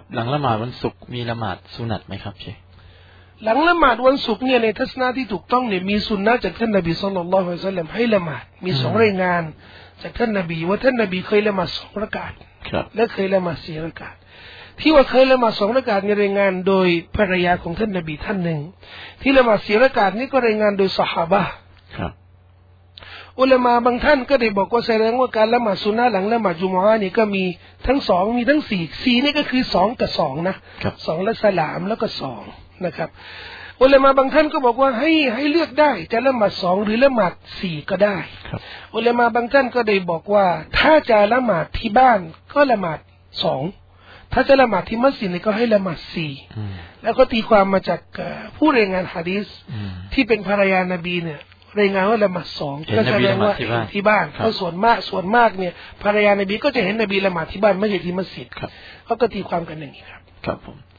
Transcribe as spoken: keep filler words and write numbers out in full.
หลังละหมาดวันศุกร์มีละหมาดสุนัตไหมครับเชคหลังละหมาดวันศุกร์เนี่ยในทัศนะที่ถูกต้องเนี่ยมีสุนนะจากท่านนบีศ็อลลัลลอฮุอะลัยฮิวะซัลลัมให้ละหมาดมีสองรายงานจากท่านนบีว่าท่านนบีเคยละหมาดสองรากาตและเคยละหมาดสี่รากาตที่ว่าเคยละหมาดสองรากาตในรายงานโดยภรรยาของท่านนบีท่านหนึ่งที่ละหมาดสี่รากาตนี้ก็รายงานโดยซอฮาบะห์ครับอุลามะบางท่านก็ได้บอกว่าแสดงว่าการละหมาดสุนนะหลังละหมาดจุมอะห์นี่ก็มีทั้งสองมีทั้งสี่สี่นี่ก็คือสองกับสองนะสองและสลามแล้วก็สองนะครับอุลามะบางท่านก็บอกว่าให้ให้เลือกได้จะละหมาดสองหรือละหมาดสี่ก็ได้อุลามะบางท่านก็ได้บอกว่าถ้าจะละหมาดที่บ้านก็ละหมาดสองถ้าจะละหมาดที่มัสยิดนี่ก็ให้ละหมาดสี่แล้วก็ตีความมาจากผู้รายงานหะดีษที่เป็นภรรยานบีเนี่ยรายงานว่าละหมาดสองก็แสดงว่าที่บ้านเพราะส่วนมากส่วนมากเนี่ยภรรยานบีก็จะเห็นนบีละหมาดที่บ้านไม่ใช่ที่มัสยิดเขาก็ตีความกันอย่างนี้ครับครับผม